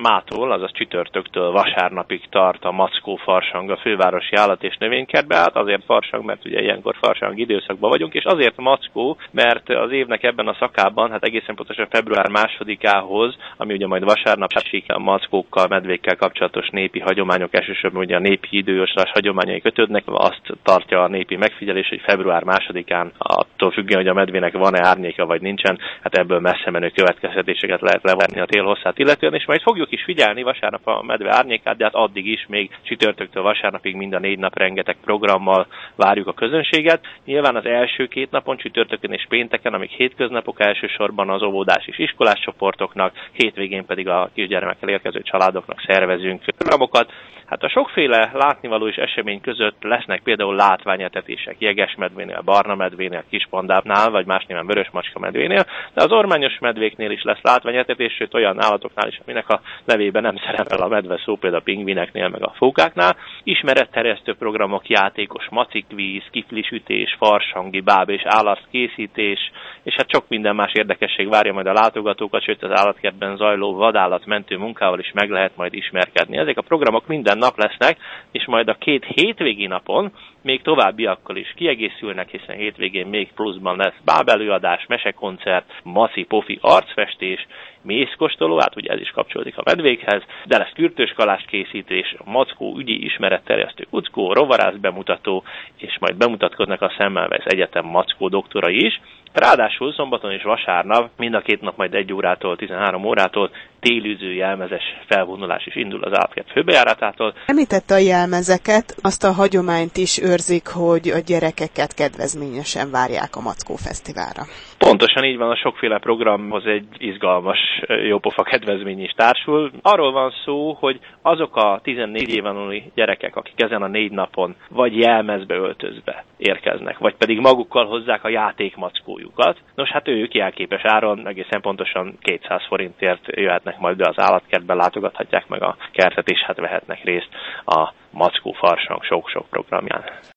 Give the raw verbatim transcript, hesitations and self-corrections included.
mától, azaz csütörtöktől vasárnapig tart a Mackó farsang a fővárosi állat- és növénykertbe. Hát azért farsang, mert ugye ilyenkor farsang időszakban vagyunk, és azért Mackó, mert az évnek ebben a szakában, hát egészen pontosan február másodikához, ami ugye majd vasárnap a mackókkal, medvékkel kapcsolatos népi hagyományok, elsősorban ugye a népi időjóslás hagyományai kötődnek, azt tartja a népi megfigyelés, hogy február másodikán, attól függően, hogy a medvének van-e árnyéka vagy nincsen, hát ebből messze menő következtetéseket lehet levonni a tél hosszát illetően, és majd fogjuk is figyelni vasárnap a medve árnyékát, de hát addig is még csütörtöktől vasárnapig mind a négy nap rengeteg programmal várjuk a közönséget. Nyilván az első két napon, csütörtökön és pénteken, amik hétköznapok, elsősorban az óvodás és iskolás csoportoknak, hétvégén pedig a kisgyermekkel érkező családoknak szervezünk programokat. Hát a sokféle látnivaló és esemény között lesznek például látványetetések jegesmedvénél, barna medvénél, kispandápnál, vagy más néven vörösmacska medvénél, de az ormányos medvéknél is lesz látványetetés, sőt olyan állatoknál is, aminek a nevében nem szerepel a medve szó, például a pingvineknél, meg a fókáknál. Ismeretterjesztő programok, játékos macikvíz, kiflisütés, farsangi báb és állatkészítés, és hát sok minden más érdekesség várja majd a látogatókat, sőt az állatkertben zajló vadállatmentő munkával is meg lehet majd ismerkedni. Ezek a programok minden nap lesznek, és majd a két hétvégi napon még továbbiakkal is kiegészülnek, hiszen hétvégén még pluszban lesz bábelőadás, mesekoncert, maci-pofi arcfestés, mézkóstoló, hát ugye ez is kapcsolódik a medvékhez, de lesz kürtőskalást készítés, Mackó ügyi ismeretterjesztő kuckó, rovarász bemutató, és majd bemutatkoznak a Semmelweis Egyetem Mackó doktorai is. Ráadásul szombaton és vasárnap mind a két nap majd egy órától tizenhárom órától télűző jelmezes felvonulás is indul az állatkert főbejáratától. Említette a jelmezeket, azt a hagyományt is őrzik, hogy a gyerekeket kedvezményesen várják a Mackó Fesztiválra. Pontosan így van, a sokféle programhoz egy izgalmas, jópofa kedvezmény is társul. Arról van szó, hogy azok a tizennégy éven aluli gyerekek, akik ezen a négy napon vagy jelmezbe öltözve érkeznek, vagy pedig magukkal hozzák a játékmackójukat, nos hát ők jelképes áron egészen pontosan kétszáz forintért jöhetnek majd be az állatkertbe, látogathatják meg a kertet, és hát vehetnek részt a Mackó farsang sok-sok programján.